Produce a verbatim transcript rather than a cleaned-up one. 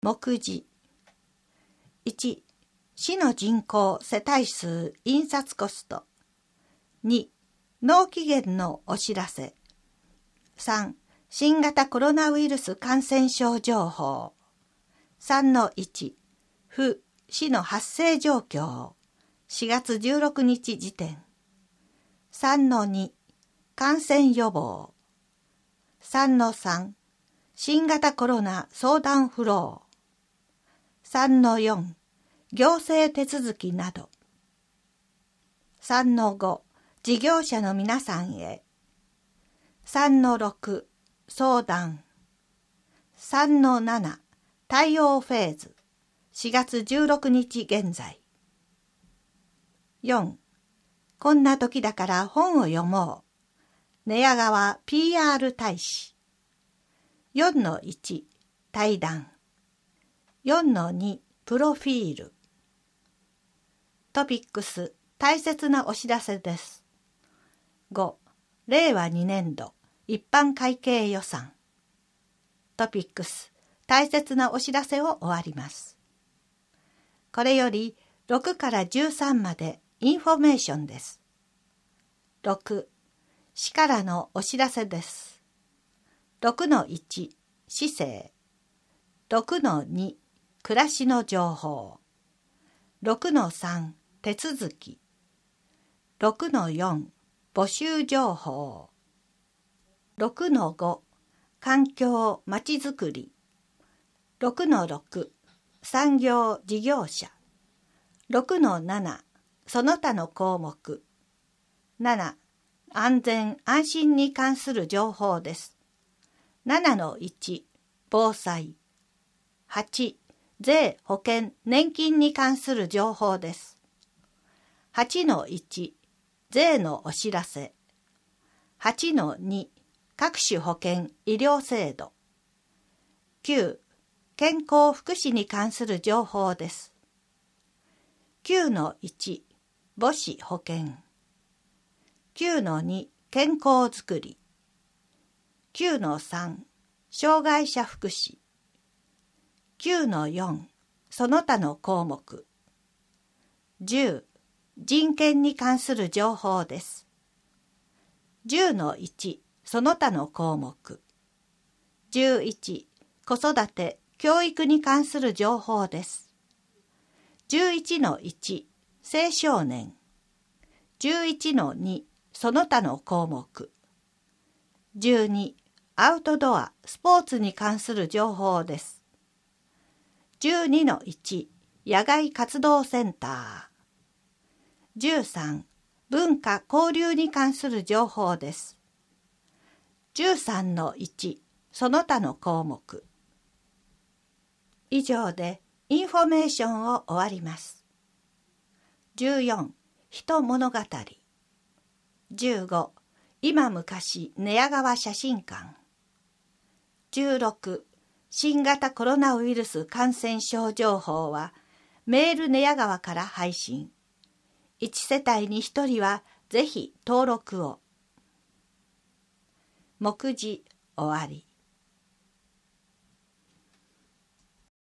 目次。いち、市の人口世帯数印刷コスト。に、納期限のお知らせ。さん、新型コロナウイルス感染症情報。さんのいち、府市の発生状況。しがつじゅうろくにち時点。さんのに、感染予防。さんのさん、新型コロナ相談フロー。さんのよん、行政手続きなど。さんのご、事業者の皆さんへ。さんのろく、相談。さんのなな、対応フェーズ。しがつじゅうろくにち現在。よん、こんな時だから本を読もう。寝屋川 ピーアール 大使。よんのいち、対談。よんのに、プロフィール。トピックス、大切なお知らせです。ご、れいわにねんど、一般会計予算。トピックス、大切なお知らせを終わります。これよりろくからじゅうさんまでインフォメーションです。ろく、市からのお知らせです。ろくのいち、市政。ろくのに、暮らしの情報。ろくのさん、手続き。ろくのよん、募集情報。ろくのご、環境まちづくり。ろくのろく、産業事業者。ろくのなな、その他の項目。なな、安全安心に関する情報です。ななのいち、防災。はち、税保険年金に関する情報です。はちのいち、税のお知らせ。はちのに、各種保険医療制度。きゅう、健康福祉に関する情報です。きゅうのいち、母子保険。きゅうのに、健康づくり。きゅうのさん、障害者福祉。きゅうのよん、その他の項目。じゅう、人権に関する情報です。じゅうのいち、その他の項目。じゅういち、子育て、教育に関する情報です。じゅういちのいち、青少年。じゅういちのに、その他の項目。じゅうに、アウトドア、スポーツに関する情報です。じゅうにのいち、野外活動センター。じゅうさん、文化交流に関する情報です。じゅうさんのいち、その他の項目。以上でインフォメーションを終わります。じゅうよん、人物語。じゅうご、今昔寝屋川写真館。じゅうろく、新型コロナウイルス感染症情報はメール寝屋川から配信。いち世帯にひとりはぜひ登録を。目次終わり。